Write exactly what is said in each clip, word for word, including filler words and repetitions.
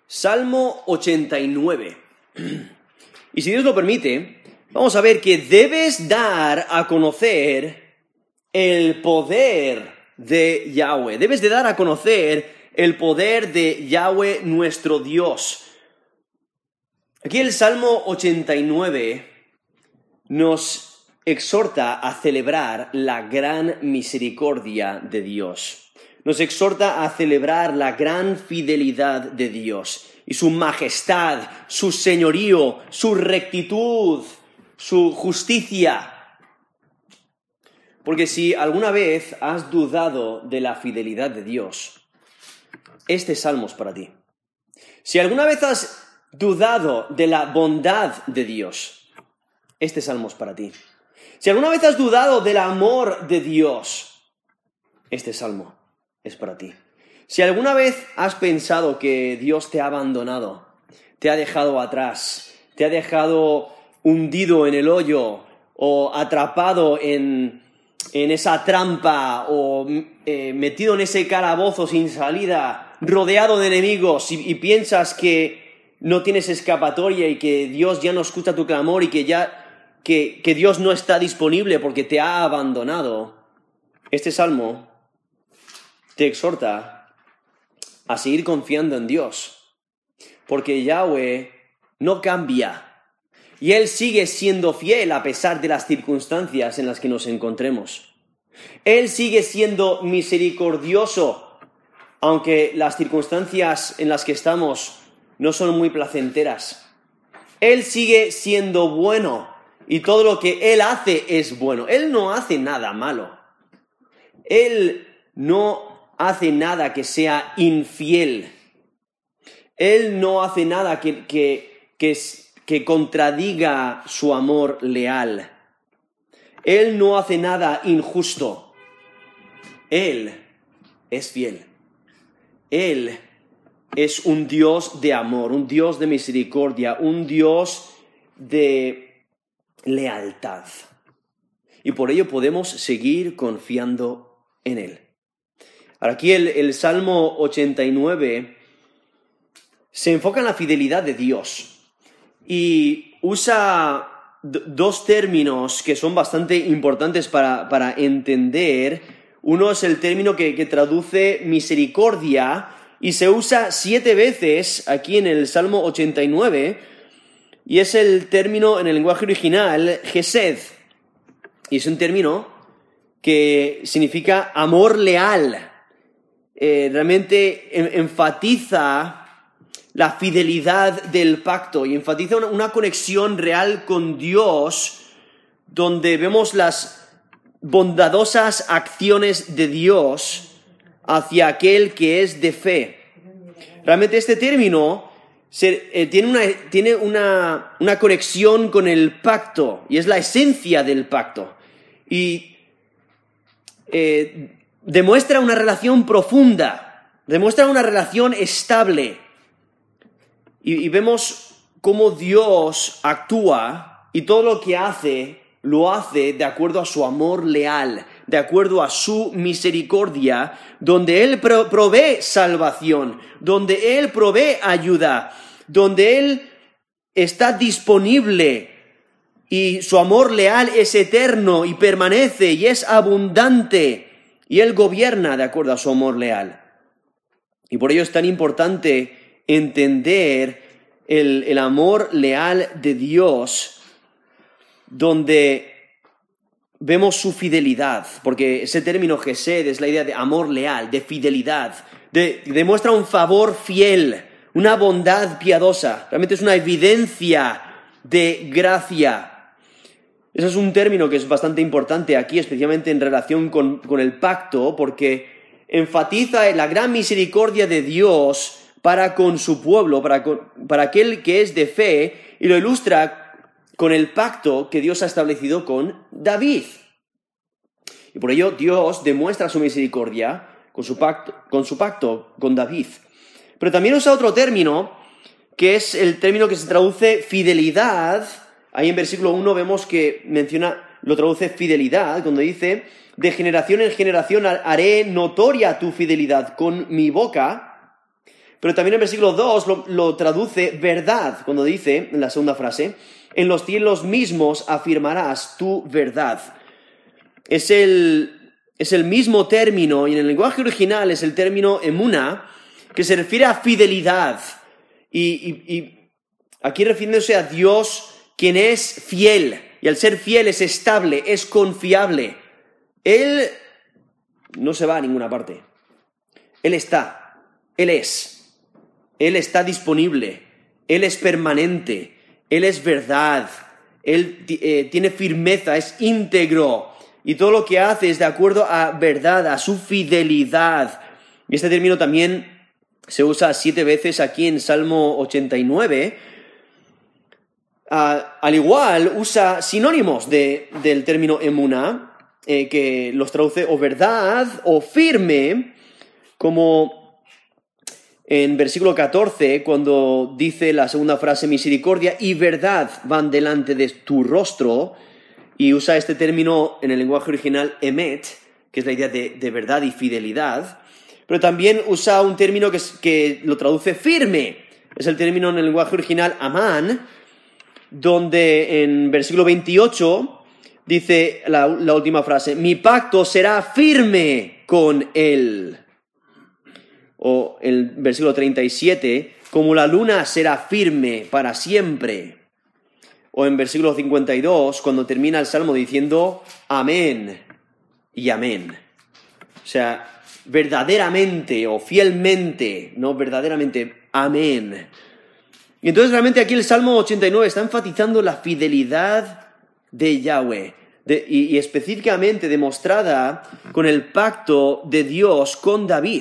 Salmo ochenta y nueve. Y si Dios lo permite, vamos a ver que debes dar a conocer el poder de Yahweh. Debes de dar a conocer el poder de Yahweh nuestro Dios. Aquí el Salmo ochenta y nueve nos exhorta a celebrar la gran misericordia de Dios. Nos exhorta a celebrar la gran fidelidad de Dios y su majestad, su señorío, su rectitud, su justicia. Porque si alguna vez has dudado de la fidelidad de Dios, este salmo es para ti. Si alguna vez has dudado de la bondad de Dios, este salmo es para ti. Si alguna vez has dudado del amor de Dios, este salmo es para ti. Si alguna vez has pensado que Dios te ha abandonado, te ha dejado atrás, te ha dejado hundido en el hoyo o atrapado en, en esa trampa o eh, metido en ese calabozo sin salida, rodeado de enemigos y, y piensas que no tienes escapatoria y que Dios ya no escucha tu clamor y que ya que, que Dios no está disponible porque te ha abandonado, este salmo te exhorta a seguir confiando en Dios, porque Yahweh no cambia y Él sigue siendo fiel a pesar de las circunstancias en las que nos encontremos. Él sigue siendo misericordioso, aunque las circunstancias en las que estamos no son muy placenteras. Él sigue siendo bueno y todo lo que Él hace es bueno. Él no hace nada malo. Él no hace nada que sea infiel. Él no hace nada que, que, que, que contradiga su amor leal. Él no hace nada injusto. Él es fiel. Él es un Dios de amor, un Dios de misericordia, un Dios de lealtad. Y por ello podemos seguir confiando en Él. Ahora aquí el, el Salmo ochenta y nueve se enfoca en la fidelidad de Dios y usa d- dos términos que son bastante importantes para, para entender. Uno es el término que, que traduce misericordia y se usa siete veces aquí en el Salmo ochenta y nueve y es el término en el lenguaje original Gesed y es un término que significa amor leal. Eh, realmente en, enfatiza la fidelidad del pacto y enfatiza una, una conexión real con Dios donde vemos las bondadosas acciones de Dios hacia aquel que es de fe. Realmente este término se, eh, tiene, una, tiene una, una conexión con el pacto y es la esencia del pacto y eh, demuestra una relación profunda, demuestra una relación estable. Y, y vemos cómo Dios actúa y todo lo que hace, lo hace de acuerdo a su amor leal, de acuerdo a su misericordia, donde Él pro- provee salvación, donde Él provee ayuda, donde Él está disponible y su amor leal es eterno y permanece y es abundante. Y Él gobierna de acuerdo a su amor leal. Y por ello es tan importante entender el, el amor leal de Dios, donde vemos su fidelidad, porque ese término Gesed es la idea de amor leal, de fidelidad, de, demuestra un favor fiel, una bondad piadosa, realmente es una evidencia de gracia. Ese es un término que es bastante importante aquí, especialmente en relación con, con el pacto, porque enfatiza la gran misericordia de Dios para con su pueblo, para, con, para aquel que es de fe, y lo ilustra con el pacto que Dios ha establecido con David. Y por ello Dios demuestra su misericordia con su pacto con, su pacto, con David. Pero también usa otro término, que es el término que se traduce fidelidad. Ahí en versículo uno vemos que menciona, lo traduce fidelidad, cuando dice, de generación en generación haré notoria tu fidelidad con mi boca. Pero también en versículo dos lo, lo traduce verdad, cuando dice, en la segunda frase, en los cielos mismos afirmarás tu verdad. Es el, es el mismo término, y en el lenguaje original es el término emuna, que se refiere a fidelidad. Y, y, y aquí refiriéndose a Dios, quien es fiel. Y al ser fiel es estable, es confiable. Él no se va a ninguna parte. Él está. Él es. Él está disponible, Él es permanente, Él es verdad, Él eh, tiene firmeza, es íntegro, y todo lo que hace es de acuerdo a verdad, a su fidelidad. Y este término también se usa siete veces aquí en Salmo ochenta y nueve. Uh, al igual, usa sinónimos de, del término emuna, eh, que los traduce o verdad o firme, como en versículo catorce, cuando dice la segunda frase, misericordia y verdad van delante de tu rostro, y usa este término en el lenguaje original emet, que es la idea de, de verdad y fidelidad, pero también usa un término que, que lo traduce firme, es el término en el lenguaje original amán, donde en versículo veintiocho dice la, la última frase, mi pacto será firme con él. O el versículo treinta y siete, como la luna será firme para siempre. O en versículo cincuenta y dos, cuando termina el Salmo diciendo amén y amén. O sea, verdaderamente o fielmente, no verdaderamente, amén. Y entonces realmente aquí el Salmo ochenta y nueve está enfatizando la fidelidad de Yahweh. De, y, y específicamente demostrada con el pacto de Dios con David.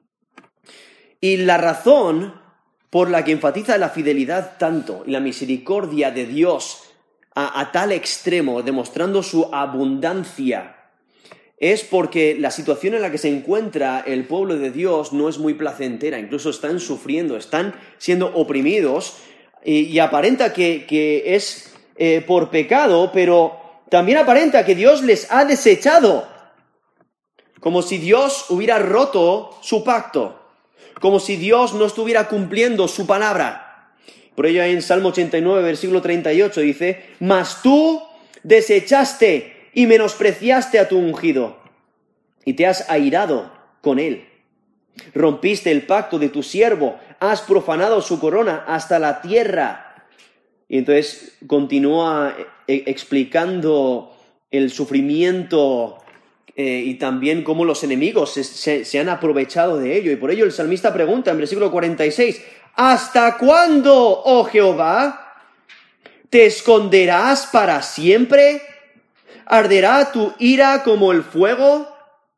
Y la razón por la que enfatiza la fidelidad tanto y la misericordia de Dios a, a tal extremo, demostrando su abundancia, es porque la situación en la que se encuentra el pueblo de Dios no es muy placentera. Incluso están sufriendo, están siendo oprimidos y, y aparenta que, que es eh, por pecado, pero también aparenta que Dios les ha desechado, como si Dios hubiera roto su pacto. Como si Dios no estuviera cumpliendo su palabra. Por ello en Salmo ochenta y nueve, versículo treinta y ocho dice, mas tú desechaste y menospreciaste a tu ungido, y te has airado con él. Rompiste el pacto de tu siervo, has profanado su corona hasta la tierra. Y entonces continúa explicando el sufrimiento Eh, y también cómo los enemigos se, se, se han aprovechado de ello. Y por ello el salmista pregunta en versículo cuarenta y seis, ¿hasta cuándo, oh Jehová, te esconderás para siempre? ¿Arderá tu ira como el fuego?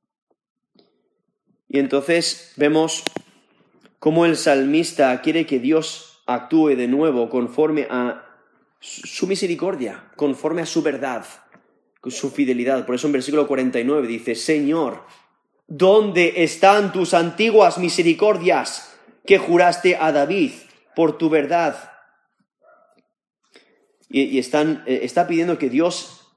Y entonces vemos cómo el salmista quiere que Dios actúe de nuevo conforme a su misericordia, conforme a su verdad, su fidelidad. Por eso en versículo cuarenta y nueve dice, Señor, ¿dónde están tus antiguas misericordias que juraste a David por tu verdad? Y, y están, eh, está pidiendo que Dios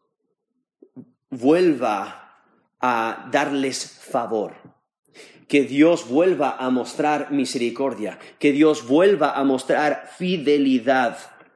vuelva a darles favor, que Dios vuelva a mostrar misericordia, que Dios vuelva a mostrar fidelidad.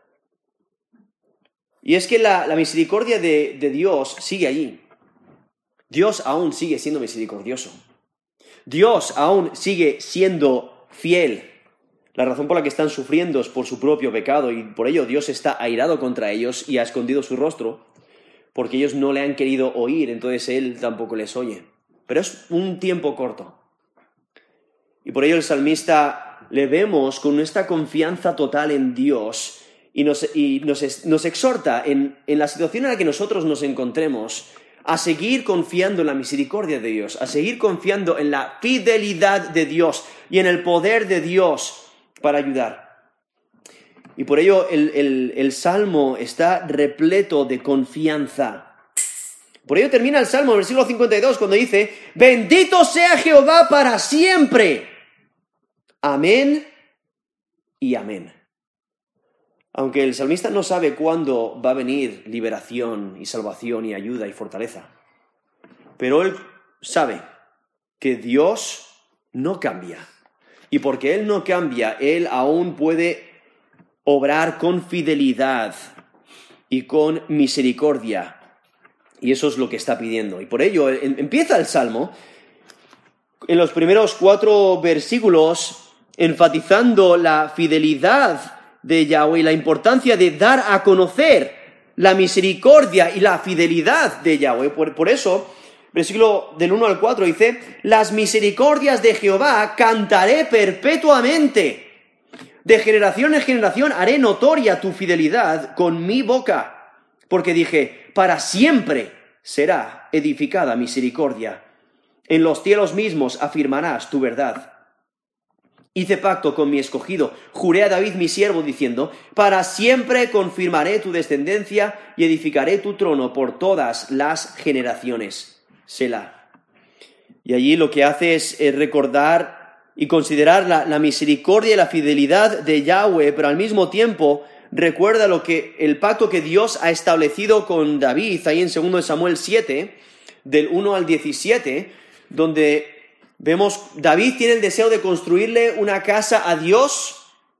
Y es que la, la misericordia de, de Dios sigue allí. Dios aún sigue siendo misericordioso. Dios aún sigue siendo fiel. La razón por la que están sufriendo es por su propio pecado y por ello Dios está airado contra ellos y ha escondido su rostro porque ellos no le han querido oír, entonces Él tampoco les oye. Pero es un tiempo corto. Y por ello el salmista le vemos con esta confianza total en Dios. Y nos, y nos, nos exhorta en, en la situación en la que nosotros nos encontremos a seguir confiando en la misericordia de Dios, a seguir confiando en la fidelidad de Dios y en el poder de Dios para ayudar. Y por ello el, el, el Salmo está repleto de confianza. Por ello termina el Salmo, en el versículo cincuenta y dos, cuando dice, bendito sea Jehová para siempre. Amén y amén. Aunque el salmista no sabe cuándo va a venir liberación y salvación y ayuda y fortaleza, pero él sabe que Dios no cambia, Y porque Él no cambia, Él aún puede obrar con fidelidad y con misericordia. Y eso es lo que está pidiendo. Y por ello empieza el Salmo en los primeros cuatro versículos enfatizando la fidelidad de Yahweh y la importancia de dar a conocer la misericordia y la fidelidad de Yahweh. Por, por eso, versículo del uno al cuatro dice: las misericordias de Jehová cantaré perpetuamente. De generación en generación haré notoria tu fidelidad con mi boca. Porque dije, para siempre será edificada misericordia. En los cielos mismos afirmarás tu verdad. Hice pacto con mi escogido, juré a David mi siervo, diciendo, para siempre confirmaré tu descendencia y edificaré tu trono por todas las generaciones. Selah. Y allí lo que hace es recordar y considerar la, la misericordia y la fidelidad de Yahweh, pero al mismo tiempo recuerda lo que el pacto que Dios ha establecido con David, ahí en segundo de Samuel siete, del uno al diecisiete, donde vemos David tiene el deseo de construirle una casa a Dios,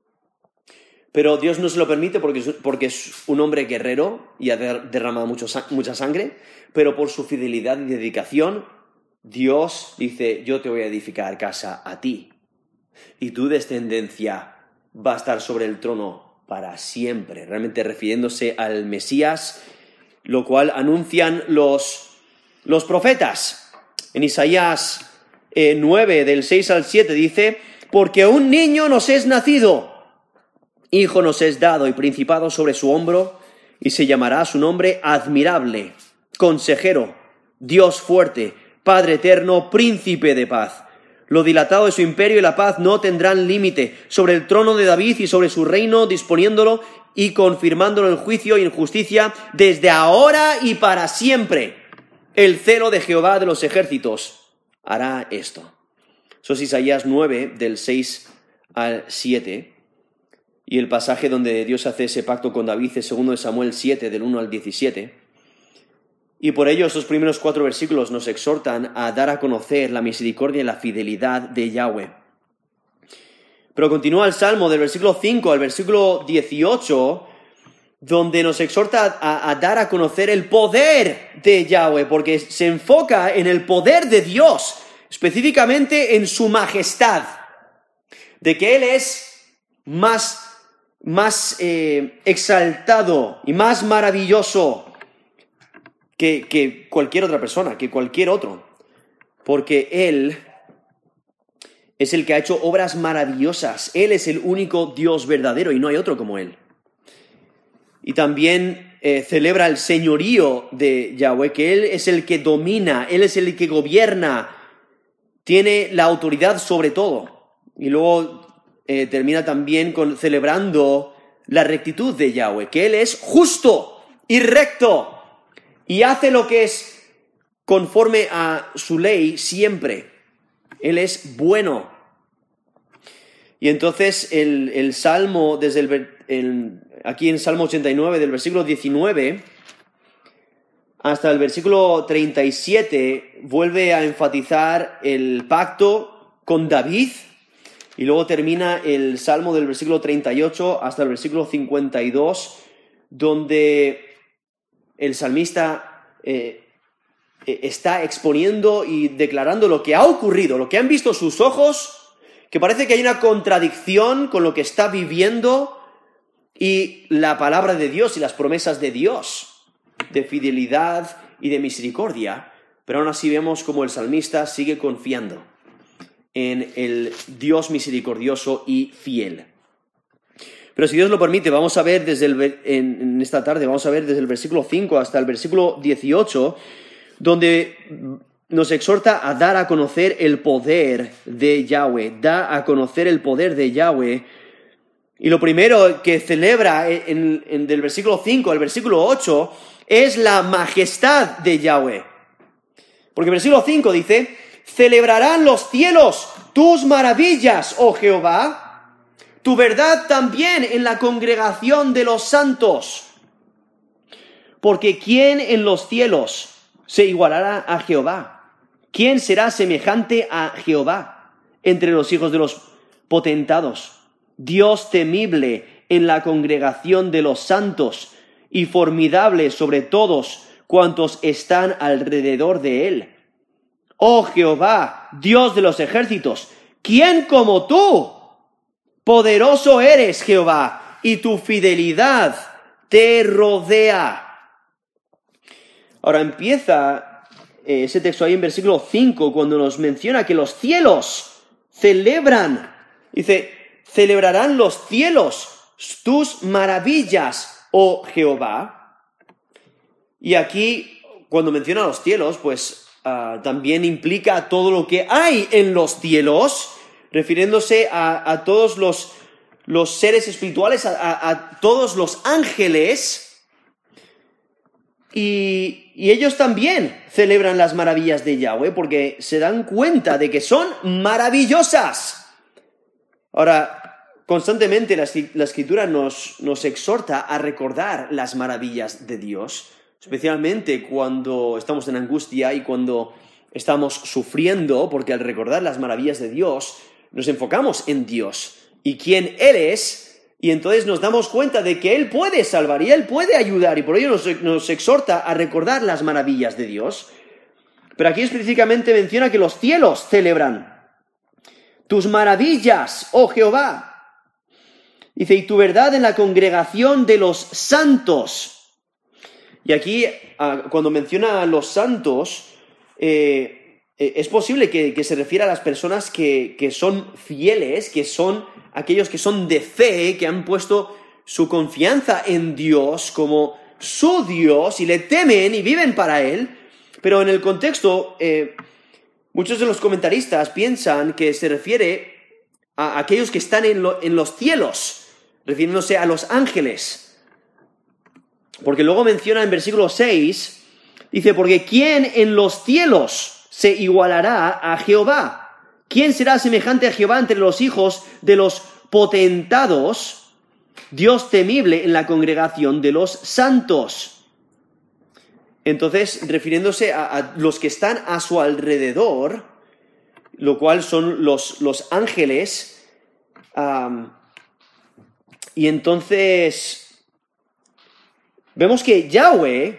pero Dios no se lo permite porque, porque es un hombre guerrero y ha derramado mucho, mucha sangre, pero por su fidelidad y dedicación, Dios dice, yo te voy a edificar casa a ti, y tu descendencia va a estar sobre el trono para siempre, realmente refiriéndose al Mesías, lo cual anuncian los, los profetas. En Isaías eh, nueve, del seis al siete, dice, porque un niño nos es nacido, hijo nos es dado y principado sobre su hombro, y se llamará su nombre admirable, consejero, Dios fuerte, Padre eterno, príncipe de paz. Lo dilatado de su imperio y la paz no tendrán límite sobre el trono de David y sobre su reino, disponiéndolo y confirmándolo en juicio y en justicia desde ahora y para siempre. El celo de Jehová de los ejércitos hará esto. Eso es Isaías nueve, del seis al siete. Y el pasaje donde Dios hace ese pacto con David es segundo de Samuel siete, del uno al diecisiete. Y por ello estos primeros cuatro versículos nos exhortan a dar a conocer la misericordia y la fidelidad de Yahweh. Pero continúa el Salmo del versículo cinco al versículo dieciocho, donde nos exhorta a, a dar a conocer el poder de Yahweh, porque se enfoca en el poder de Dios, específicamente en su majestad, de que Él es más, más eh, exaltado y más maravilloso que, que cualquier otra persona, que cualquier otro, porque Él es el que ha hecho obras maravillosas, Él es el único Dios verdadero y no hay otro como Él. Y también eh, celebra el señorío de Yahweh, que Él es el que domina, Él es el que gobierna, tiene la autoridad sobre todo. Y luego eh, termina también con, celebrando la rectitud de Yahweh, que Él es justo y recto y hace lo que es conforme a su ley siempre. Él es bueno. Y entonces el, el Salmo, desde el, el, aquí en Salmo ochenta y nueve, del versículo diecinueve hasta el versículo treinta y siete, vuelve a enfatizar el pacto con David, y luego termina el Salmo del versículo treinta y ocho hasta el versículo cincuenta y dos, donde el salmista eh, está exponiendo y declarando lo que ha ocurrido, lo que han visto sus ojos, que parece que hay una contradicción con lo que está viviendo y la palabra de Dios y las promesas de Dios, de fidelidad y de misericordia, pero aún así vemos como el salmista sigue confiando en el Dios misericordioso y fiel. Pero si Dios lo permite, vamos a ver desde el, en, en esta tarde, vamos a ver desde el versículo cinco hasta el versículo dieciocho, donde nos exhorta a dar a conocer el poder de Yahweh, da a conocer el poder de Yahweh. Y lo primero que celebra en, en, del versículo cinco al versículo ocho es la majestad de Yahweh. Porque el versículo cinco dice, celebrarán los cielos tus maravillas, oh Jehová, tu verdad también en la congregación de los santos. Porque ¿quién en los cielos se igualará a Jehová? ¿Quién será semejante a Jehová entre los hijos de los potentados, Dios temible en la congregación de los santos y formidable sobre todos cuantos están alrededor de él. Oh Jehová, Dios de los ejércitos, ¿quién como tú? Poderoso eres, Jehová, y tu fidelidad te rodea. Ahora empieza eh, ese texto ahí en versículo cinco, cuando nos menciona que los cielos celebran. Dice, celebrarán los cielos tus maravillas, oh Jehová. Y aquí, cuando menciona los cielos, pues uh, también implica todo lo que hay en los cielos, refiriéndose a, a todos los, los seres espirituales, a, a, a todos los ángeles. Y, y ellos también celebran las maravillas de Yahweh, porque se dan cuenta de que son maravillosas. Ahora, constantemente la, la Escritura nos, nos exhorta a recordar las maravillas de Dios, especialmente cuando estamos en angustia y cuando estamos sufriendo, porque al recordar las maravillas de Dios, nos enfocamos en Dios y quién Él es, y entonces nos damos cuenta de que Él puede salvar y Él puede ayudar, y por ello nos, nos exhorta a recordar las maravillas de Dios. Pero aquí específicamente menciona que los cielos celebran tus maravillas, oh Jehová. Dice, y tu verdad en la congregación de los santos. Y aquí, cuando menciona a los santos, eh, es posible que, que se refiera a las personas que, que son fieles, que son aquellos que son de fe, que han puesto su confianza en Dios como su Dios y le temen y viven para Él. Pero en el contexto, eh, muchos de los comentaristas piensan que se refiere a aquellos que están en, lo, en los cielos, refiriéndose a los ángeles. Porque luego menciona en versículo seis, dice, porque ¿quién en los cielos se igualará a Jehová? ¿Quién será semejante a Jehová entre los hijos de los potentados? Dios temible en la congregación de los santos. Entonces, refiriéndose a, a los que están a su alrededor, lo cual son los, los ángeles, um, y entonces vemos que Yahweh,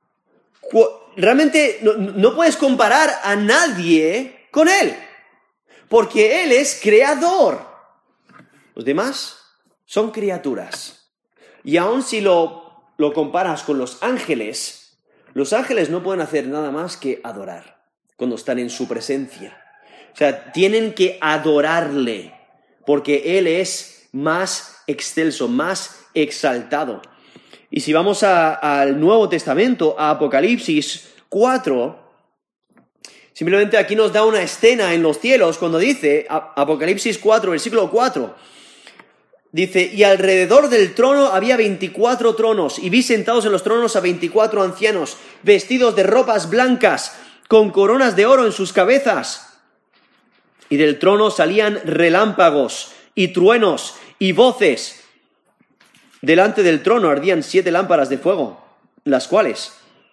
realmente no, no puedes comparar a nadie con Él, porque Él es creador. Los demás son criaturas. Y aun si lo, lo comparas con los ángeles, los ángeles no pueden hacer nada más que adorar cuando están en su presencia. O sea, tienen que adorarle, porque Él es más excelso, más exaltado. Y si vamos a, al Nuevo Testamento, a Apocalipsis cuatro, simplemente aquí nos da una escena en los cielos cuando dice, Apocalipsis cuatro, versículo cuatro, dice, y alrededor del trono había veinticuatro tronos, y vi sentados en los tronos a veinticuatro ancianos, vestidos de ropas blancas, con coronas de oro en sus cabezas. Y del trono salían relámpagos y truenos y voces. Delante del trono ardían siete lámparas de fuego, las cuales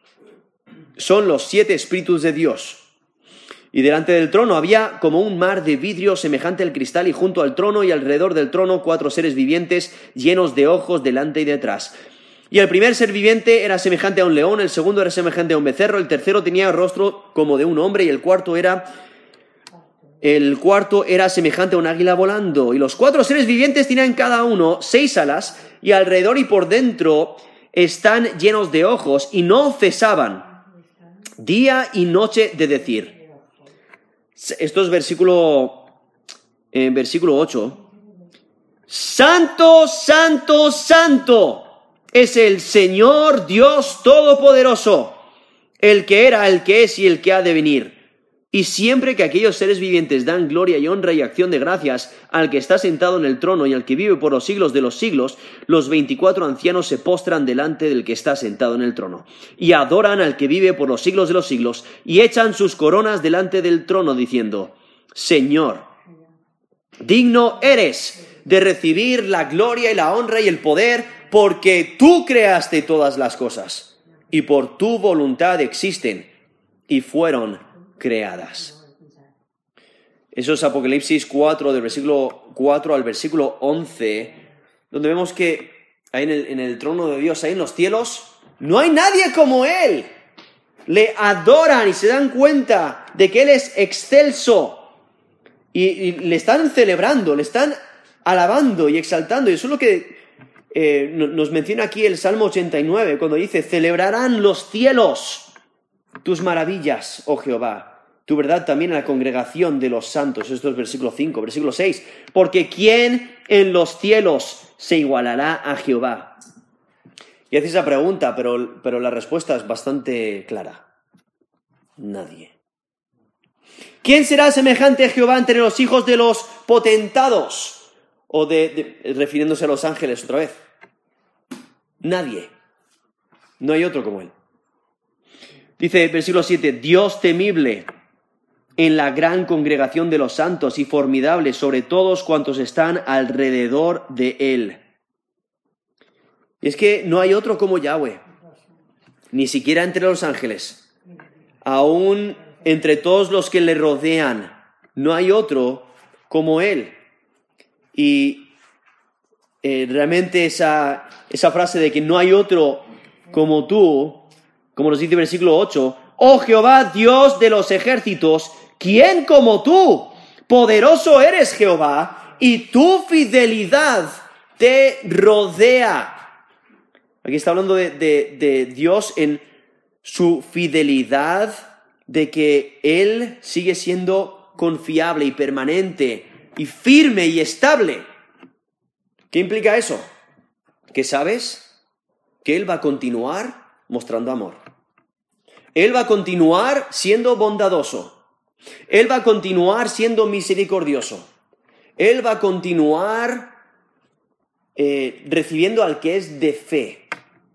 son los siete espíritus de Dios. Y delante del trono había como un mar de vidrio semejante al cristal, y junto al trono y alrededor del trono cuatro seres vivientes llenos de ojos delante y detrás. Y el primer ser viviente era semejante a un león, el segundo era semejante a un becerro, el tercero tenía rostro como de un hombre, y el cuarto era... El cuarto era semejante a un águila volando, y los cuatro seres vivientes tenían cada uno seis alas, y alrededor y por dentro están llenos de ojos, y no cesaban día y noche de decir. Esto es versículo, eh, versículo ocho. Santo, santo, santo es el Señor Dios Todopoderoso, el que era, el que es y el que ha de venir. Y siempre que aquellos seres vivientes dan gloria y honra y acción de gracias al que está sentado en el trono y al que vive por los siglos de los siglos, los veinticuatro ancianos se postran delante del que está sentado en el trono y adoran al que vive por los siglos de los siglos y echan sus coronas delante del trono diciendo, Señor, digno eres de recibir la gloria y la honra y el poder, porque tú creaste todas las cosas y por tu voluntad existen y fueron creadas. Eso es Apocalipsis cuatro, del versículo cuatro al versículo once, donde vemos que ahí en el, en el trono de Dios, ahí en los cielos, no hay nadie como Él. Le adoran y se dan cuenta de que Él es excelso. Y, y le están celebrando, le están alabando y exaltando. Y eso es lo que eh, nos menciona aquí el Salmo ochenta y nueve, cuando dice: celebrarán los cielos tus maravillas, oh Jehová, tu verdad también en la congregación de los santos. Esto es versículo cinco. Versículo seis, porque ¿quién en los cielos se igualará a Jehová? Y hace esa pregunta, pero, pero la respuesta es bastante clara: nadie. ¿Quién será semejante a Jehová entre los hijos de los potentados? O de, de, refiriéndose a los ángeles otra vez. Nadie. No hay otro como Él. Dice versículo siete, Dios temible en la gran congregación de los santos y formidable sobre todos cuantos están alrededor de Él. Y es que no hay otro como Yahweh, ni siquiera entre los ángeles, aún entre todos los que le rodean, no hay otro como Él. Y eh, realmente esa, esa frase de que no hay otro como tú, como nos dice el versículo ocho, oh Jehová, Dios de los ejércitos, ¿quién como tú? Poderoso eres, Jehová, y tu fidelidad te rodea. Aquí está hablando de, de, de Dios en su fidelidad, de que Él sigue siendo confiable y permanente y firme y estable. ¿Qué implica eso? Que sabes que Él va a continuar mostrando amor. Él va a continuar siendo bondadoso. Él va a continuar siendo misericordioso. Él va a continuar eh, recibiendo al que es de fe.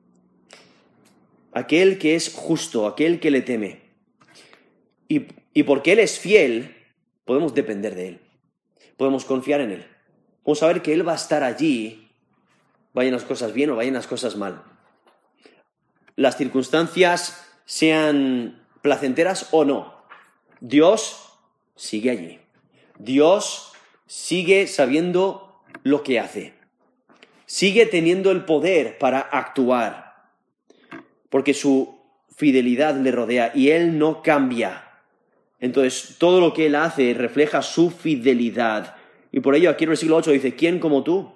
Aquel que es justo, aquel que le teme. Y, y porque Él es fiel, podemos depender de Él. Podemos confiar en Él. Podemos saber que Él va a estar allí, vayan las cosas bien o vayan las cosas mal. Las circunstancias sean placenteras o no. Dios sigue allí. Dios sigue sabiendo lo que hace. Sigue teniendo el poder para actuar. Porque su fidelidad le rodea y Él no cambia. Entonces, todo lo que Él hace refleja su fidelidad. Y por ello, aquí en el versículo ocho dice, ¿quién como tú?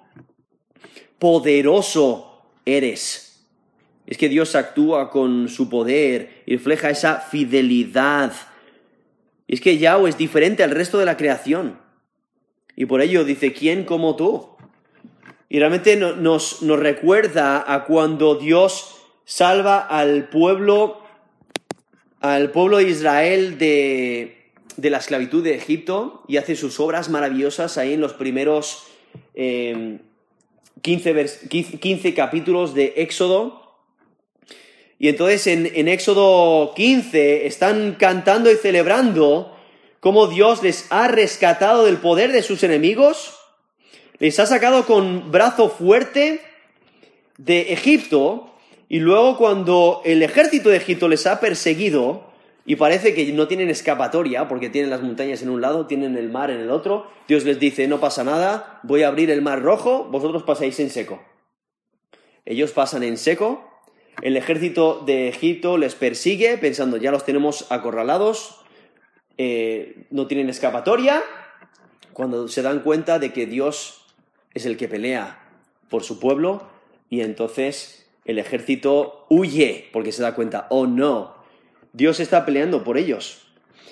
Poderoso eres. Es que Dios actúa con su poder y refleja esa fidelidad. Y es que Yahweh es diferente al resto de la creación. Y por ello dice, ¿quién como tú? Y realmente nos, nos recuerda a cuando Dios salva al pueblo al pueblo de Israel de, de la esclavitud de Egipto y hace sus obras maravillosas ahí en los primeros eh, quince, vers, quince, quince capítulos de Éxodo. Y entonces en, en Éxodo quince están cantando y celebrando cómo Dios les ha rescatado del poder de sus enemigos, les ha sacado con brazo fuerte de Egipto. Y luego cuando el ejército de Egipto les ha perseguido y parece que no tienen escapatoria porque tienen las montañas en un lado, tienen el mar en el otro, Dios les dice, no pasa nada, voy a abrir el mar rojo, vosotros pasáis en seco. Ellos pasan en seco, el ejército de Egipto les persigue pensando, ya los tenemos acorralados, eh, no tienen escapatoria, cuando se dan cuenta de que Dios es el que pelea por su pueblo y entonces el ejército huye porque se da cuenta, oh no, Dios está peleando por ellos.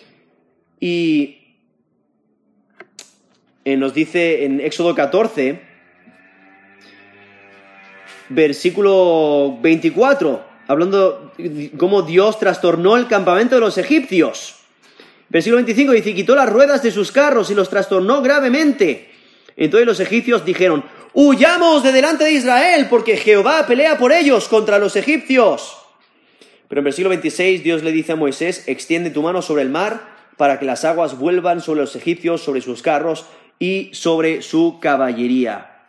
Y eh, nos dice en Éxodo catorce, versículo veinticuatro, hablando de cómo Dios trastornó el campamento de los egipcios. Versículo veinticinco dice, quitó las ruedas de sus carros y los trastornó gravemente. Entonces los egipcios dijeron, huyamos de delante de Israel, porque Jehová pelea por ellos contra los egipcios. Pero en versículo veintiséis Dios le dice a Moisés, extiende tu mano sobre el mar, para que las aguas vuelvan sobre los egipcios, sobre sus carros y sobre su caballería.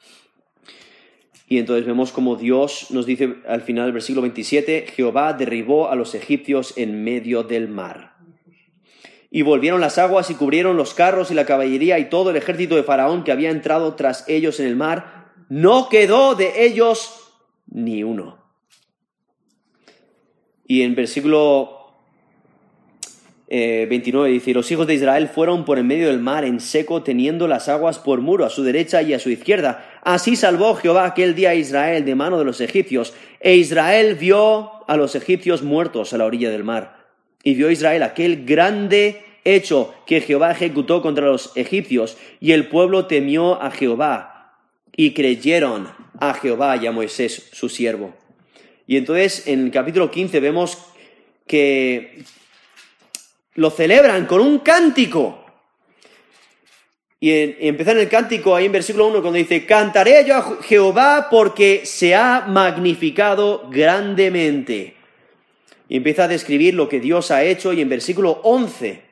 Y entonces vemos como Dios nos dice al final del versículo veintisiete, Jehová derribó a los egipcios en medio del mar. Y volvieron las aguas y cubrieron los carros y la caballería y todo el ejército de Faraón que había entrado tras ellos en el mar. No quedó de ellos ni uno. Y en versículo eh, veintinueve dice, y los hijos de Israel fueron por en medio del mar en seco, teniendo las aguas por muro a su derecha y a su izquierda. Así salvó Jehová aquel día a Israel de mano de los egipcios. E Israel vio a los egipcios muertos a la orilla del mar. Y vio Israel aquel grande hecho que Jehová ejecutó contra los egipcios, y el pueblo temió a Jehová, y creyeron a Jehová y a Moisés, su siervo. Y entonces en el capítulo quince vemos que lo celebran con un cántico. Y, en, y empieza en el cántico ahí en versículo uno cuando dice, cantaré yo a Jehová porque se ha magnificado grandemente. Y empieza a describir lo que Dios ha hecho, y en versículo once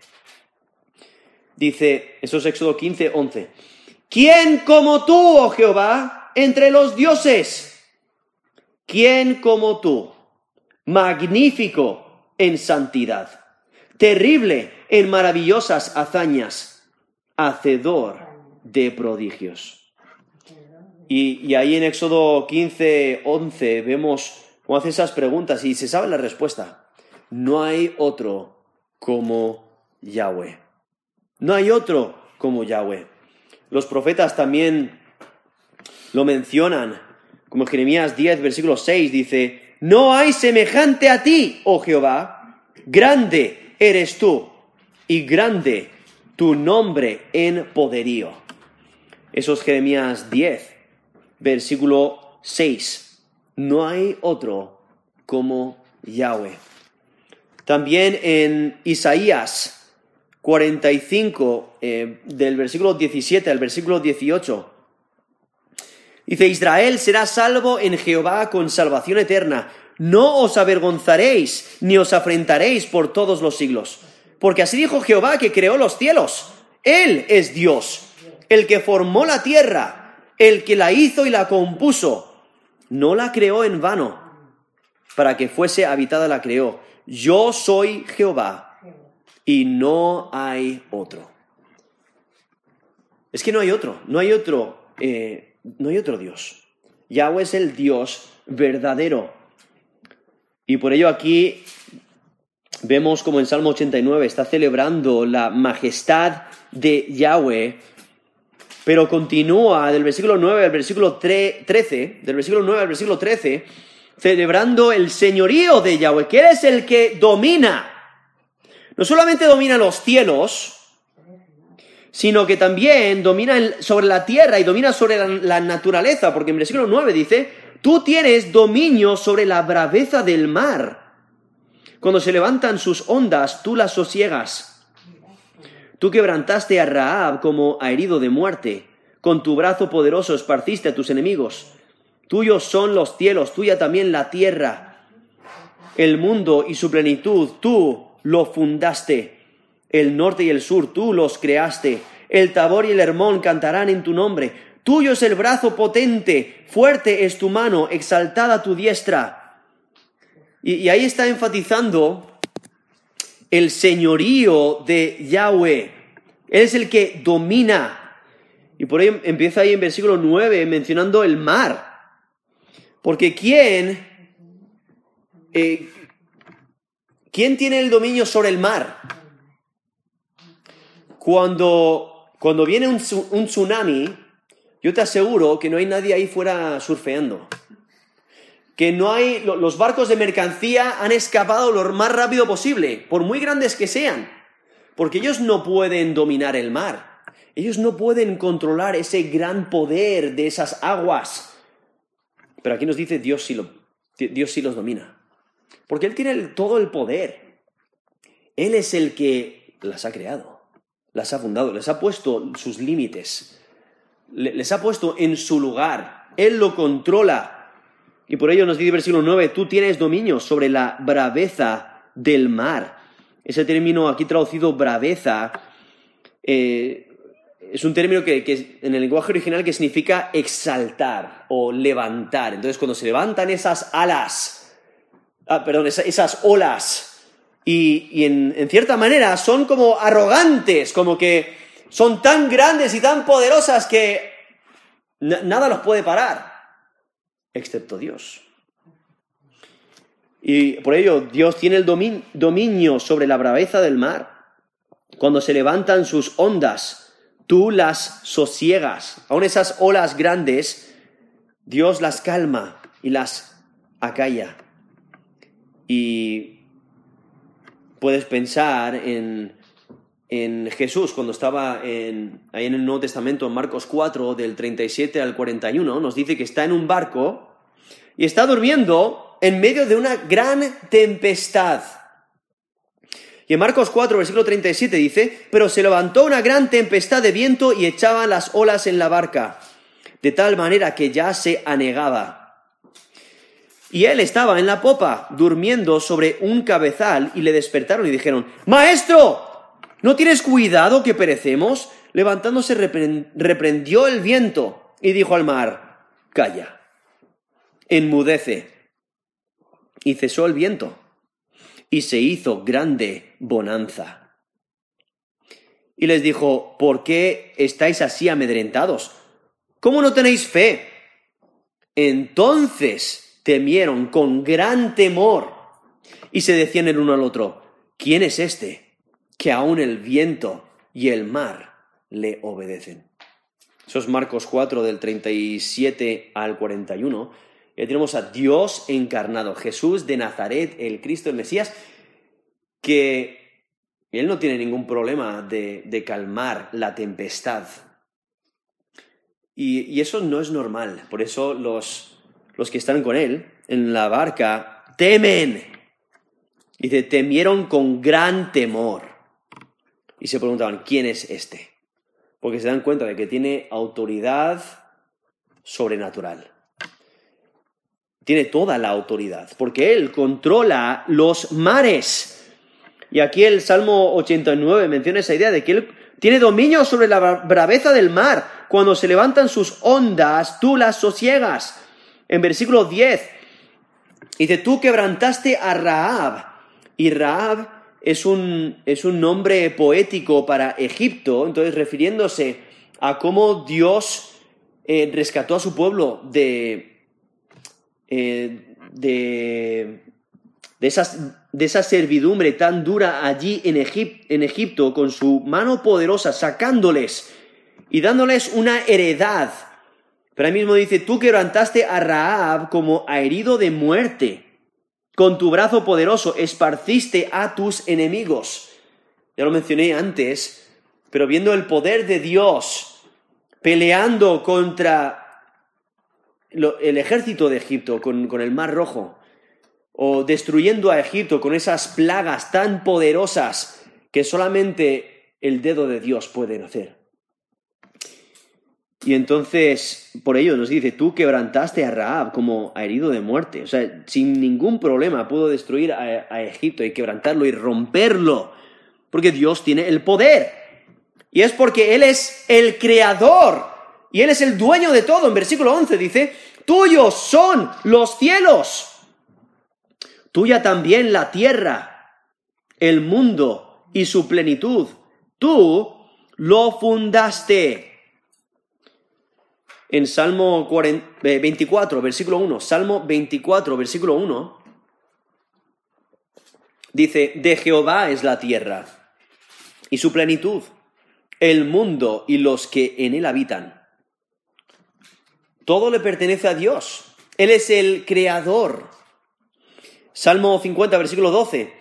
dice, eso es Éxodo quince, once. ¿Quién como tú, oh Jehová, entre los dioses? ¿Quién como tú, magnífico en santidad, terrible en maravillosas hazañas, hacedor de prodigios? Y, y ahí en Éxodo quince, once vemos cómo hace esas preguntas y se sabe la respuesta. No hay otro como Yahweh. No hay otro como Yahweh. Los profetas también lo mencionan, como Jeremías diez, versículo seis, dice, no hay semejante a ti, oh Jehová, grande eres tú, y grande tu nombre en poderío. Eso es Jeremías diez, versículo seis. No hay otro como Yahweh. También en Isaías cuarenta y cinco, eh, del versículo diecisiete al versículo dieciocho, dice, Israel será salvo en Jehová con salvación eterna. No os avergonzaréis, ni os afrentaréis por todos los siglos. Porque así dijo Jehová que creó los cielos. Él es Dios, el que formó la tierra, el que la hizo y la compuso. No la creó en vano, para que fuese habitada la creó. Yo soy Jehová, y no hay otro. Es que no hay otro, no hay otro, eh, no hay otro Dios. Yahweh es el Dios verdadero. Y por ello aquí vemos como en Salmo ochenta y nueve está celebrando la majestad de Yahweh, pero continúa del versículo nueve al versículo trece, del versículo nueve al versículo trece, celebrando el señorío de Yahweh, que Él es el que domina. No solamente domina los cielos, sino que también domina sobre la tierra y domina sobre la, la naturaleza, porque en versículo nueve dice, tú tienes dominio sobre la braveza del mar. Cuando se levantan sus ondas, tú las sosiegas. Tú quebrantaste a Rahab como a herido de muerte. Con tu brazo poderoso esparciste a tus enemigos. Tuyos son los cielos, tuya también la tierra. El mundo y su plenitud, tú lo fundaste. El norte y el sur, tú los creaste. El Tabor y el Hermón cantarán en tu nombre. Tuyo es el brazo potente, fuerte es tu mano, exaltada tu diestra. Y, y ahí está enfatizando el señorío de Yahweh. Él es el que domina. Y por ahí empieza ahí en versículo nueve mencionando el mar. Porque ¿quién, eh, ¿quién tiene el dominio sobre el mar? Cuando, cuando viene un, un tsunami, yo te aseguro que no hay nadie ahí fuera surfeando. Que no hay, los barcos de mercancía han escapado lo más rápido posible, por muy grandes que sean. Porque ellos no pueden dominar el mar. Ellos no pueden controlar ese gran poder de esas aguas. Pero aquí nos dice Dios sí, lo, Dios sí los domina. Porque Él tiene el, todo el poder. Él es el que las ha creado, las ha fundado, les ha puesto sus límites, les ha puesto en su lugar. Él lo controla. Y por ello nos dice el versículo nueve, tú tienes dominio sobre la braveza del mar. Ese término aquí traducido braveza eh, es un término que, que en el lenguaje original que significa exaltar o levantar. Entonces cuando se levantan esas alas, ah, perdón, esas, esas olas y, y en, en cierta manera son como arrogantes, como que son tan grandes y tan poderosas que n- nada los puede parar, excepto Dios. Y por ello Dios tiene el domin- dominio sobre la braveza del mar. Cuando se levantan sus ondas, tú las sosiegas. Aun esas olas grandes, Dios las calma y las acalla. Y puedes pensar en, en Jesús cuando estaba en, ahí en el Nuevo Testamento, en Marcos cuatro, del treinta y siete al cuarenta y uno, nos dice que está en un barco y está durmiendo en medio de una gran tempestad. Y en Marcos cuatro, versículo treinta y siete dice, pero se levantó una gran tempestad de viento y echaban las olas en la barca, de tal manera que ya se anegaba. Y él estaba en la popa, durmiendo sobre un cabezal, y le despertaron y dijeron, ¡Maestro! ¿No tienes cuidado que perecemos? Levantándose reprendió el viento y dijo al mar, calla, enmudece. Y cesó el viento, y se hizo grande bonanza. Y les dijo, ¿por qué estáis así amedrentados? ¿Cómo no tenéis fe? Entonces temieron con gran temor, y se decían el uno al otro, ¿quién es este, que aun el viento y el mar le obedecen? Eso es Marcos cuatro, del treinta y siete al cuarenta y uno. Y ahí tenemos a Dios encarnado, Jesús de Nazaret, el Cristo, el Mesías, que él no tiene ningún problema de, de calmar la tempestad. Y, y eso no es normal. Por eso los, los que están con él en la barca temen. Dice, temieron con gran temor. Y se preguntaban, ¿quién es este? Porque se dan cuenta de que tiene autoridad sobrenatural. Tiene toda la autoridad, porque él controla los mares. Y aquí el Salmo ochenta y nueve menciona esa idea de que él tiene dominio sobre la braveza del mar. Cuando se levantan sus ondas, tú las sosiegas. En versículo diez, dice, tú quebrantaste a Rahab. Y Rahab es un, es un nombre poético para Egipto, entonces refiriéndose a cómo Dios eh, rescató a su pueblo de... Eh, de, de, esas, de esa servidumbre tan dura allí en, Egip, en Egipto, con su mano poderosa, sacándoles y dándoles una heredad. Pero ahí mismo dice, tú quebrantaste a Rahab como a herido de muerte. Con tu brazo poderoso esparciste a tus enemigos. Ya lo mencioné antes, pero viendo el poder de Dios peleando contra el ejército de Egipto con, con el Mar Rojo, o destruyendo a Egipto con esas plagas tan poderosas que solamente el dedo de Dios puede hacer. Y entonces, por ello nos dice, tú quebrantaste a Rahab como a herido de muerte. O sea, sin ningún problema pudo destruir a, a Egipto y quebrantarlo y romperlo, porque Dios tiene el poder. Y es porque Él es el creador. Y Él es el dueño de todo. En versículo once dice, tuyos son los cielos, tuya también la tierra, el mundo y su plenitud. Tú lo fundaste. En Salmo veinticuatro, versículo uno, Salmo veinticuatro, versículo uno, dice, de Jehová es la tierra y su plenitud, el mundo y los que en él habitan. Todo le pertenece a Dios. Él es el creador. Salmo cincuenta, versículo doce.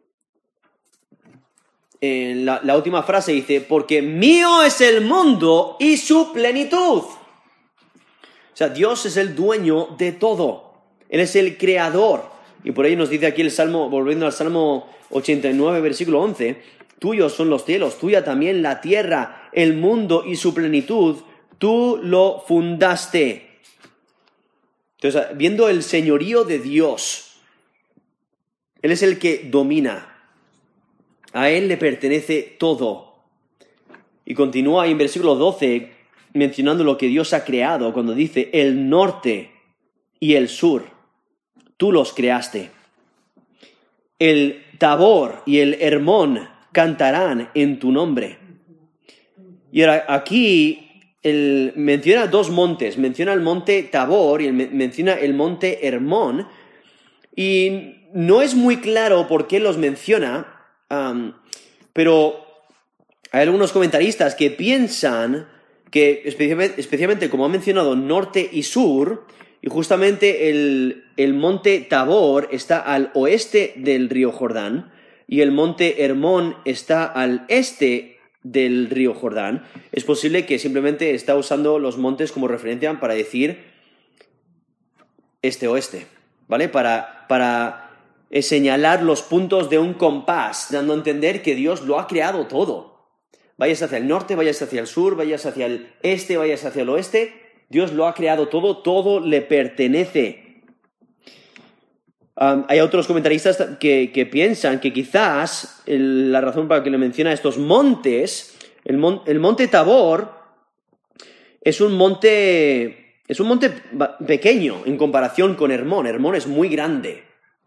En la, la última frase dice, porque mío es el mundo y su plenitud. O sea, Dios es el dueño de todo. Él es el creador. Y por ello nos dice aquí el Salmo, volviendo al Salmo ochenta y nueve, versículo once, tuyos son los cielos, tuya también la tierra, el mundo y su plenitud. Tú lo fundaste. Entonces, viendo el señorío de Dios, Él es el que domina. A Él le pertenece todo. Y continúa ahí en versículo doce, mencionando lo que Dios ha creado, cuando dice, el norte y el sur, tú los creaste. El Tabor y el Hermón cantarán en tu nombre. Y ahora aquí él menciona dos montes, menciona el monte Tabor y menciona el monte Hermón, y no es muy claro por qué los menciona, um, pero hay algunos comentaristas que piensan que, especialmente, especialmente como ha mencionado, norte y sur, y justamente el, el monte Tabor está al oeste del río Jordán, y el monte Hermón está al este del río Jordán. Es posible que simplemente está usando los montes como referencia para decir este-oeste, ¿vale? Para, para señalar los puntos de un compás, dando a entender que Dios lo ha creado todo. Vayas hacia el norte, vayas hacia el sur, vayas hacia el este, vayas hacia el oeste, Dios lo ha creado todo, todo le pertenece. Um, hay otros comentaristas que, que piensan que quizás el, la razón para que le menciona estos montes, el, mon, el monte Tabor es un monte, es un monte pequeño en comparación con Hermón. Hermón es muy grande.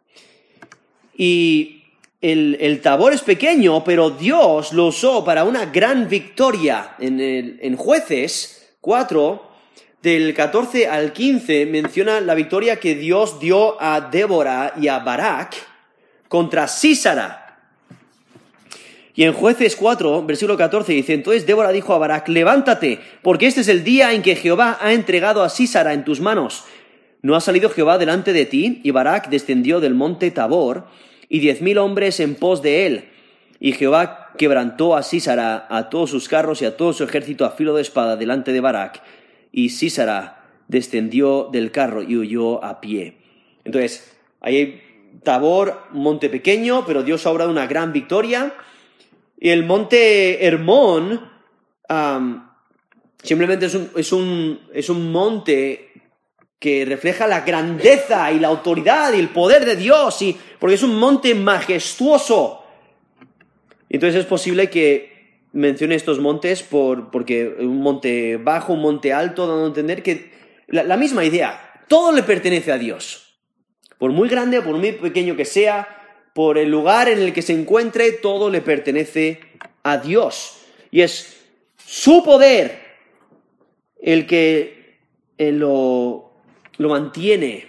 Y El, el Tabor es pequeño, pero Dios lo usó para una gran victoria. En, el, en Jueces cuatro, del catorce al quince, menciona la victoria que Dios dio a Débora y a Barak contra Sísara. Y en Jueces cuatro, versículo catorce, dice: entonces Débora dijo a Barak: levántate, porque este es el día en que Jehová ha entregado a Sísara en tus manos. ¿No ha salido Jehová delante de ti? Y Barak descendió del monte Tabor, y diez mil hombres en pos de él. Y Jehová quebrantó a Sísara, a todos sus carros y a todo su ejército a filo de espada delante de Barak. Y Sísara descendió del carro y huyó a pie. Entonces, ahí hay Tabor, monte pequeño, pero Dios ha obrado una gran victoria. Y el monte Hermón um, simplemente es un, es, un, es un monte que refleja la grandeza y la autoridad y el poder de Dios, y, porque es un monte majestuoso. Entonces es posible que mencione estos montes por, porque un monte bajo, un monte alto, dando a entender que la, la misma idea, todo le pertenece a Dios. Por muy grande o por muy pequeño que sea, por el lugar en el que se encuentre, todo le pertenece a Dios. Y es su poder el que el lo... lo mantiene.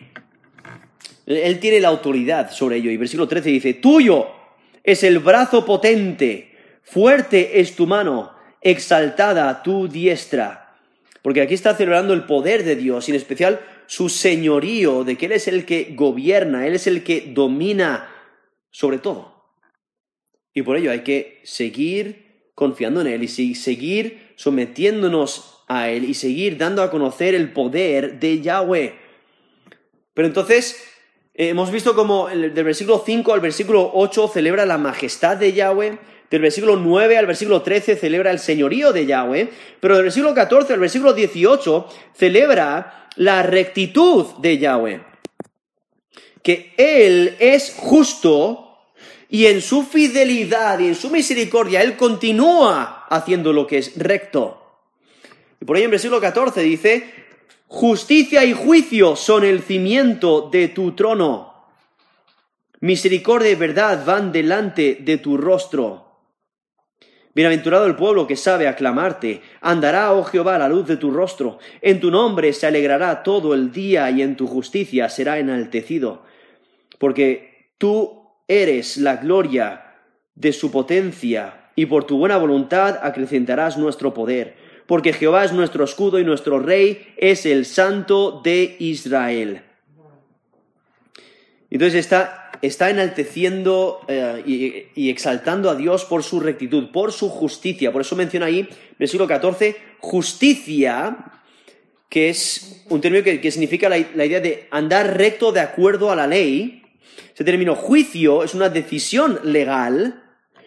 Él tiene la autoridad sobre ello. Y versículo trece dice: tuyo es el brazo potente, fuerte es tu mano, exaltada tu diestra. Porque aquí está celebrando el poder de Dios, y en especial su señorío, de que Él es el que gobierna, Él es el que domina sobre todo. Y por ello hay que seguir confiando en Él, y seguir sometiéndonos a Él, y seguir dando a conocer el poder de Yahweh. Pero entonces, eh, hemos visto cómo del versículo cinco al versículo ocho celebra la majestad de Yahweh, del versículo nueve al versículo trece celebra el señorío de Yahweh, pero del versículo catorce al versículo dieciocho celebra la rectitud de Yahweh, que Él es justo, y en su fidelidad y en su misericordia Él continúa haciendo lo que es recto. Y por ello en versículo catorce dice: justicia y juicio son el cimiento de tu trono. Misericordia y verdad van delante de tu rostro. Bienaventurado el pueblo que sabe aclamarte. Andará, oh Jehová, a la luz de tu rostro. En tu nombre se alegrará todo el día, y en tu justicia será enaltecido. Porque tú eres la gloria de su potencia, y por tu buena voluntad acrecentarás nuestro poder. Porque Jehová es nuestro escudo y nuestro rey es el Santo de Israel. Entonces está, está enalteciendo eh, y, y exaltando a Dios por su rectitud, por su justicia. Por eso menciona ahí, versículo catorce, justicia, que es un término que, que significa la, la idea de andar recto de acuerdo a la ley. Ese término juicio es una decisión legal,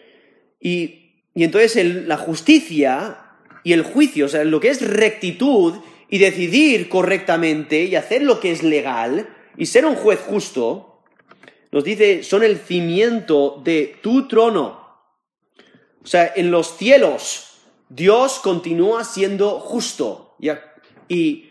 y, y entonces el, la justicia y el juicio, o sea, lo que es rectitud y decidir correctamente y hacer lo que es legal y ser un juez justo, nos dice, son el cimiento de tu trono. O sea, en los cielos Dios continúa siendo justo y, y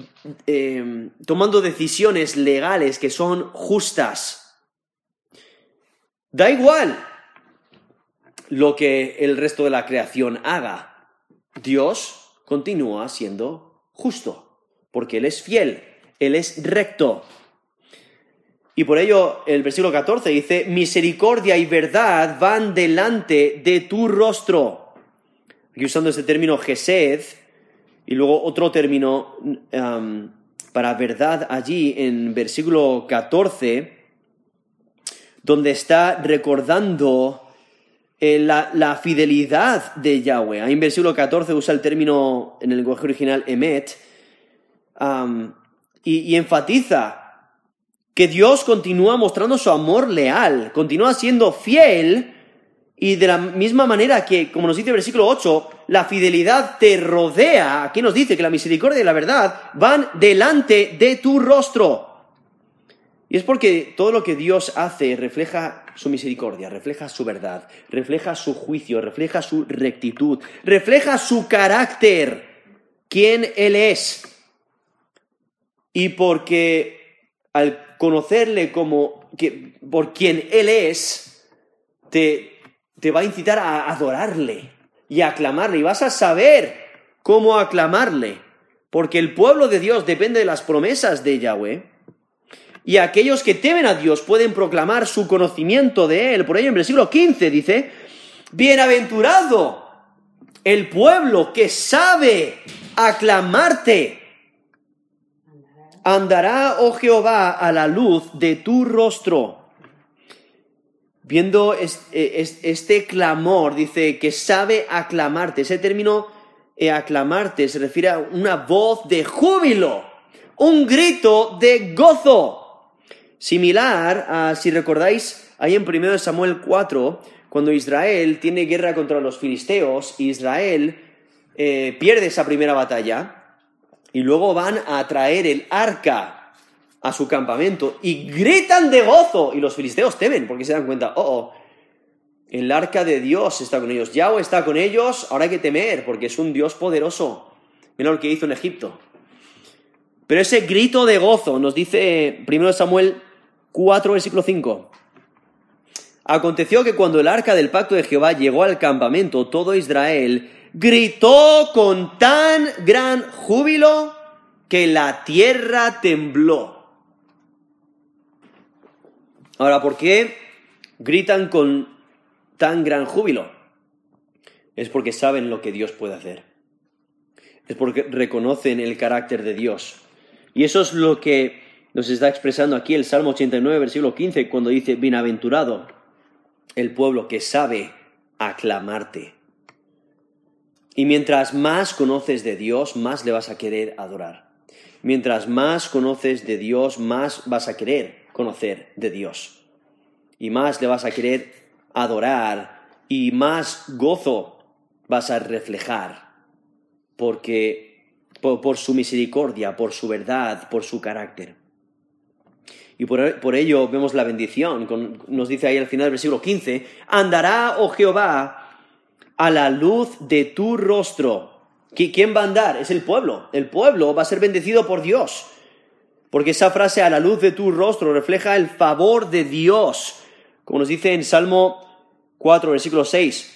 eh, tomando decisiones legales que son justas. Da igual lo que el resto de la creación haga. Dios continúa siendo justo, porque Él es fiel, Él es recto. Y por ello el versículo catorce dice, misericordia y verdad van delante de tu rostro. Aquí usando este término gesed, y luego otro término um, para verdad allí en versículo catorce, donde está recordando eh, la, la fidelidad de Yahweh. Ahí en versículo catorce usa el término en el lenguaje original emet, um, y, y enfatiza que Dios continúa mostrando su amor leal, continúa siendo fiel, y de la misma manera que, como nos dice el versículo ocho, la fidelidad te rodea. Aquí nos dice que la misericordia y la verdad van delante de tu rostro. Y es porque todo lo que Dios hace refleja su misericordia, refleja su verdad, refleja su juicio, refleja su rectitud, refleja su carácter, quién Él es. Y porque al conocerle como que, por quien Él es, te, te va a incitar a adorarle y a aclamarle. Y vas a saber cómo aclamarle, porque el pueblo de Dios depende de las promesas de Yahweh. Y aquellos que temen a Dios pueden proclamar su conocimiento de Él. Por ello en versículo quince dice, bienaventurado el pueblo que sabe aclamarte. Andará, oh Jehová, a la luz de tu rostro. Viendo este, este clamor, dice que sabe aclamarte. Ese término eh, aclamarte se refiere a una voz de júbilo, un grito de gozo. Similar a, si recordáis, ahí en primero de Samuel cuatro, cuando Israel tiene guerra contra los filisteos, Israel eh, pierde esa primera batalla. Y luego van a traer el arca a su campamento y gritan de gozo. Y los filisteos temen porque se dan cuenta, oh, oh, el arca de Dios está con ellos. Yahweh está con ellos, ahora hay que temer porque es un Dios poderoso. Mira lo que hizo en Egipto. Pero ese grito de gozo nos dice primero Samuel cuatro, versículo cinco. Aconteció que cuando el arca del pacto de Jehová llegó al campamento, todo Israel gritó con tan gran júbilo que la tierra tembló. Ahora, ¿por qué gritan con tan gran júbilo? Es porque saben lo que Dios puede hacer. Es porque reconocen el carácter de Dios. Y eso es lo que nos está expresando aquí el Salmo ochenta y nueve, versículo quince, cuando dice, bienaventurado el pueblo que sabe aclamarte. Y mientras más conoces de Dios, más le vas a querer adorar. Mientras más conoces de Dios, más vas a querer conocer de Dios. Y más le vas a querer adorar y más gozo vas a reflejar. Porque por, por su misericordia, por su verdad, por su carácter. Y por, por ello vemos la bendición. Con, nos dice ahí al final del versículo quince, andará, oh Jehová, a la luz de tu rostro. ¿Quién va a andar? Es el pueblo. El pueblo va a ser bendecido por Dios. Porque esa frase, a la luz de tu rostro, refleja el favor de Dios. Como nos dice en Salmo cuatro, versículo seis.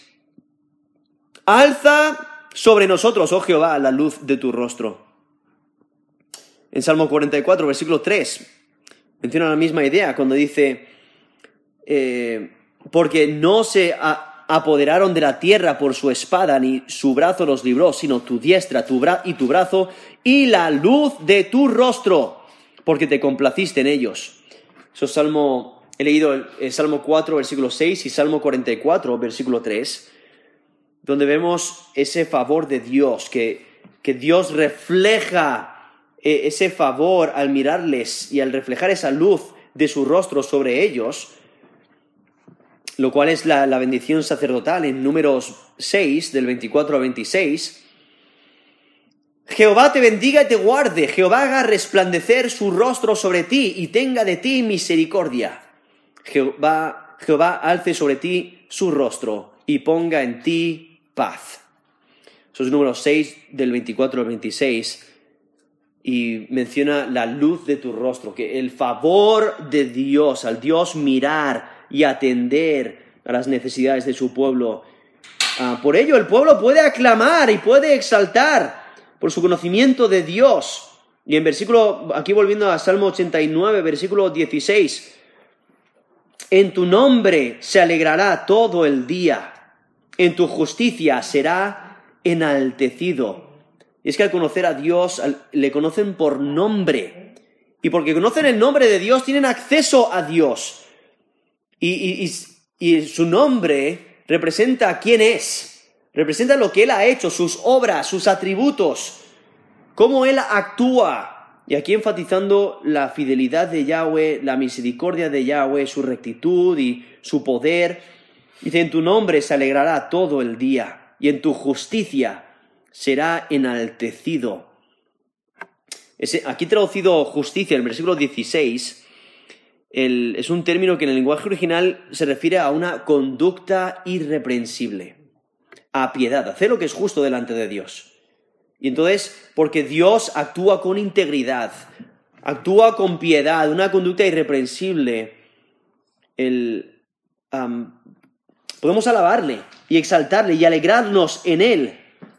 Alza sobre nosotros, oh Jehová, la luz de tu rostro. En Salmo cuarenta y cuatro, versículo tres, menciona la misma idea cuando dice, eh, porque no se a, apoderaron de la tierra por su espada, ni su brazo los libró, sino tu diestra tu bra- y tu brazo, y la luz de tu rostro, porque te complaciste en ellos. Eso es Salmo, he leído el, el Salmo cuatro, versículo seis, y Salmo cuarenta y cuatro, versículo tres, donde vemos ese favor de Dios, que, que Dios refleja eh, ese favor al mirarles y al reflejar esa luz de su rostro sobre ellos, lo cual es la, la bendición sacerdotal en Números seis, del veinticuatro al veintiséis. Jehová te bendiga y te guarde, Jehová haga resplandecer su rostro sobre ti y tenga de ti misericordia. Jehová, Jehová alce sobre ti su rostro y ponga en ti paz. Eso es Números seis, del veinticuatro al veintiséis, y menciona la luz de tu rostro, que el favor de Dios, al Dios mirar y atender a las necesidades de su pueblo. Uh, por ello, el pueblo puede aclamar y puede exaltar por su conocimiento de Dios. Y en versículo, aquí volviendo a Salmo ochenta y nueve, versículo dieciséis, en tu nombre se alegrará todo el día, en tu justicia será enaltecido. Y es que al conocer a Dios, le conocen por nombre. Y porque conocen el nombre de Dios, tienen acceso a Dios. Y, y, y, y su nombre representa quién es. Representa lo que Él ha hecho, sus obras, sus atributos, cómo Él actúa. Y aquí enfatizando la fidelidad de Yahweh, la misericordia de Yahweh, su rectitud y su poder. Dice, en tu nombre se alegrará todo el día, y en tu justicia será enaltecido. Ese, aquí traducido justicia, en el versículo dieciséis, el, es un término que en el lenguaje original se refiere a una conducta irreprensible, a piedad, hacer lo que es justo delante de Dios. Y entonces, porque Dios actúa con integridad, actúa con piedad, una conducta irreprensible, el, um, podemos alabarle y exaltarle y alegrarnos en Él.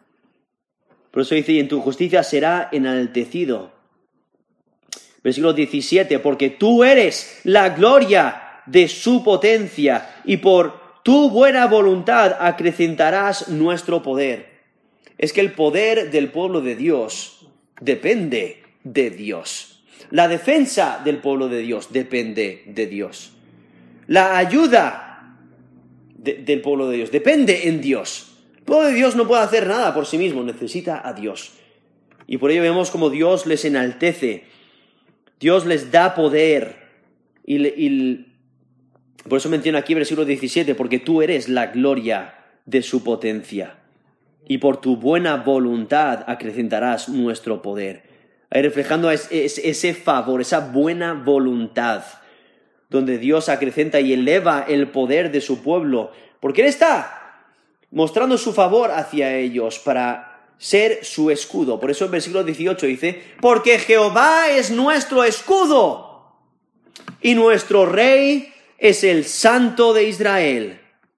Por eso dice, y en tu justicia será enaltecido. Versículo diecisiete, porque tú eres la gloria de su potencia y por tu buena voluntad acrecentarás nuestro poder. Es que el poder del pueblo de Dios depende de Dios. La defensa del pueblo de Dios depende de Dios. La ayuda de, del pueblo de Dios depende en Dios. El pueblo de Dios no puede hacer nada por sí mismo, necesita a Dios. Y por ello vemos como Dios les enaltece, Dios les da poder. Y, y por eso menciona aquí versículo diecisiete, porque tú eres la gloria de su potencia. Y por tu buena voluntad acrecentarás nuestro poder. Ahí reflejando ese favor, esa buena voluntad, donde Dios acrecenta y eleva el poder de su pueblo. Porque Él está mostrando su favor hacia ellos para ser su escudo. Por eso en versículo dieciocho dice, porque Jehová es nuestro escudo y nuestro rey es el Santo de Israel.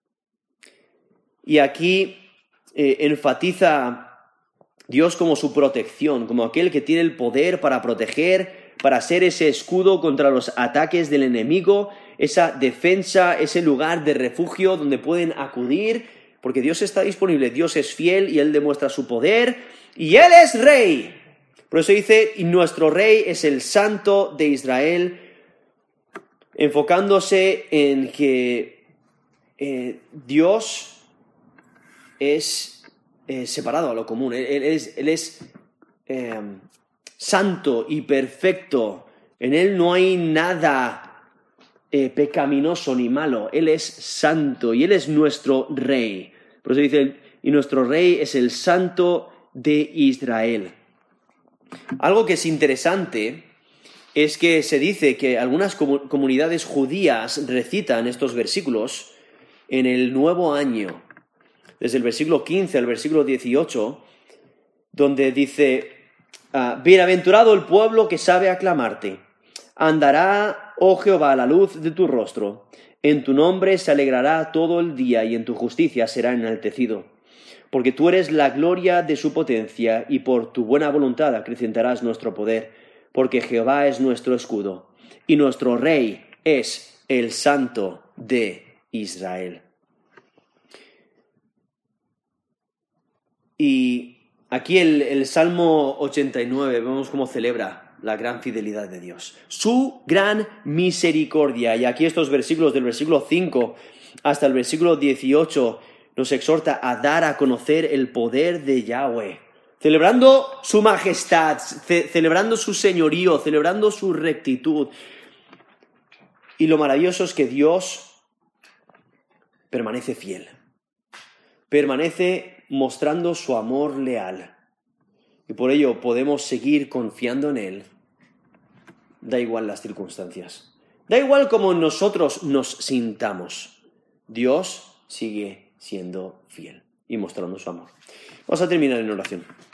Y aquí eh, enfatiza Dios como su protección, como aquel que tiene el poder para proteger, para ser ese escudo contra los ataques del enemigo, esa defensa, ese lugar de refugio donde pueden acudir, porque Dios está disponible, Dios es fiel y Él demuestra su poder, y Él es rey. Por eso dice, y nuestro rey es el Santo de Israel, enfocándose en que eh, Dios es eh, separado a lo común, Él, él es, él es eh, santo y perfecto, en Él no hay nada eh, pecaminoso ni malo, Él es santo y Él es nuestro rey. Por eso dice, y nuestro rey es el Santo de Israel. Algo que es interesante es que se dice que algunas comunidades judías recitan estos versículos en el nuevo año, desde el versículo quince al versículo dieciocho, donde dice, ah, bienaventurado el pueblo que sabe aclamarte, andará, oh Jehová, a la luz de tu rostro. En tu nombre se alegrará todo el día y en tu justicia será enaltecido. Porque tú eres la gloria de su potencia y por tu buena voluntad acrecentarás nuestro poder. Porque Jehová es nuestro escudo y nuestro rey es el Santo de Israel. Y aquí el, el Salmo ochenta y nueve, vemos cómo celebra la gran fidelidad de Dios, su gran misericordia. Y aquí estos versículos, del versículo cinco hasta el versículo dieciocho, nos exhorta a dar a conocer el poder de Yahweh, celebrando su majestad, ce- celebrando su señorío, celebrando su rectitud. Y lo maravilloso es que Dios permanece fiel, permanece mostrando su amor leal. Y por ello podemos seguir confiando en Él. Da igual las circunstancias. Da igual cómo nosotros nos sintamos. Dios sigue siendo fiel y mostrando su amor. Vamos a terminar en oración.